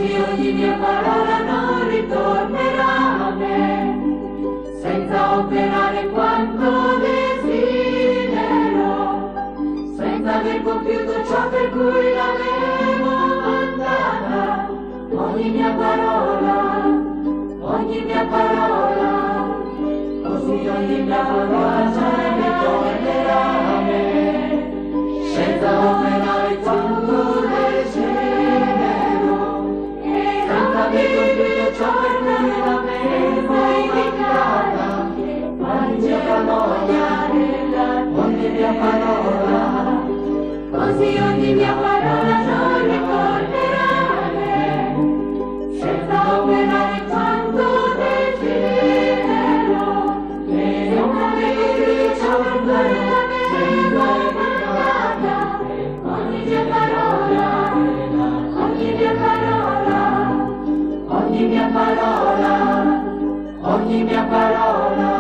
Così ogni mia parola non ritornerà a me, senza operare quanto desidero, senza aver compiuto ciò per cui l'avevo mandata. Ogni mia parola, così ogni mia parola non ritornerà a me, senza operare quanto desidero, senza aver compiuto ciò per cui l'avevo mandata. Ogni mia parola, così ogni mia parola non ritornerà a me, senza operare quanto desidero, senza aver ciò per cui l'avevo mandata. Ogni mia parola, ogni mia parola, ogni mia parola, ogni mia parola.